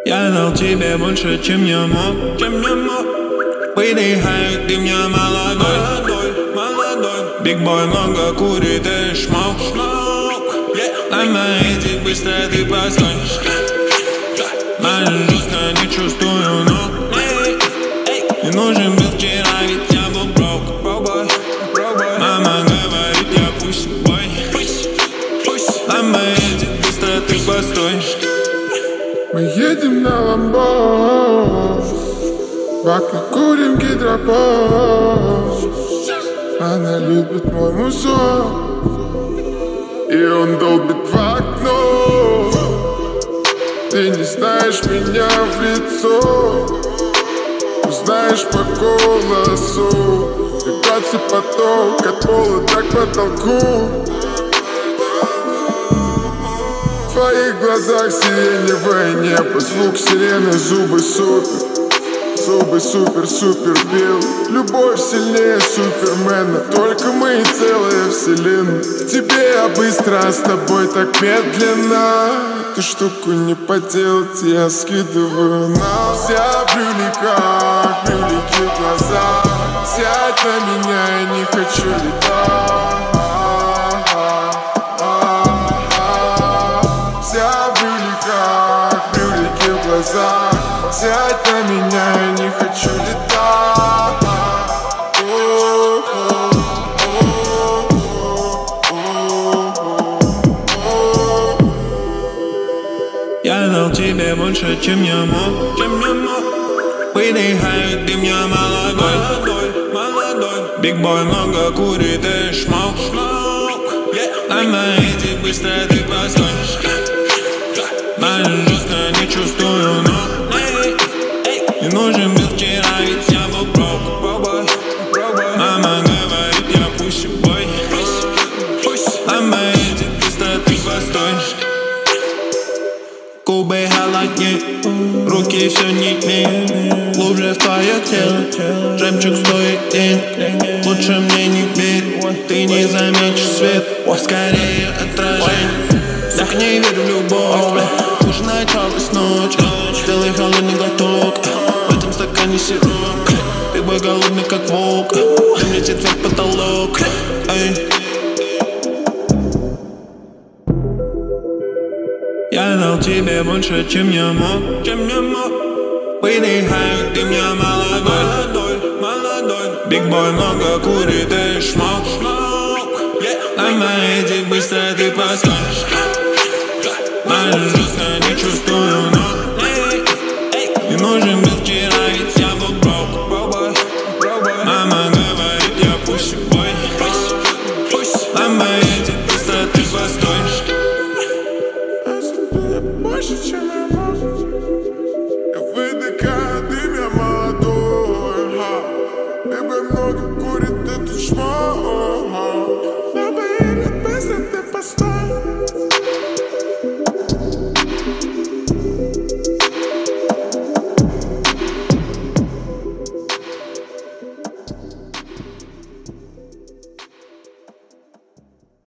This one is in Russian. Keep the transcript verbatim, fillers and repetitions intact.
Я дал тебе больше, чем я мог, чем я мог. Выдыхай, ты меня молодой, молодой, молодой. Биг-бой много курит и шмок, шмок. На моей быстро ты постой. Моя жестко не чувствую ног. Не нужен был вчера, ведь я был брок. Мама говорит, я пусть бой. На моей быстро ты постой. Мы едем на ламбо, в окна курим гидропон. Она любит мой музон, и он долбит в окно. Ты не знаешь меня в лицо, узнаешь по голосу. Вибрации поток от пола так к потолку. В твоих глазах сиреневое небо, звук сирены, зубы супер. Зубы супер-супер бел. Любовь сильнее супермена, только мы и целая вселенная. К тебе я быстро, а с тобой так медленно. Эту штуку не поделать, я скидываю на. Вся в брюликах, брюлики в глазах. Сядь на меня, я не хочу летать. Сядь на меня, я не хочу летать. Я дал тебе больше, чем я мог, чем я мог. Выдыхай, ты меня молодой, молодой, молодой. Биг-бой много курит и шмок, шмок. На моей быстро ты постой. Моя жестко не чувствую ног. Не нужен был вчера, ведь я был брок. Мама говорит, я пусть бой. На моей быстро ты постой. Губы холоднее, руки все нежнее. Глубже в твое тело, жемчуг стоит денег. Лучше мне не верь, ты не заметишь свет. Скорее отражение, так не верю в любовь. Уже началась ночь, сделай холодный глоток. В этом стакане сироп, ты бой голодный как волк. Дым летит вверх потолок. Эй. Я дал тебе больше, чем я мог, чем я мог. Выдыхай, ты меня молодой, молодой, молодой. Биг-бой много курит и шмок, шмок. На моей быстро ты постой. Моя жестко не чувствую ног.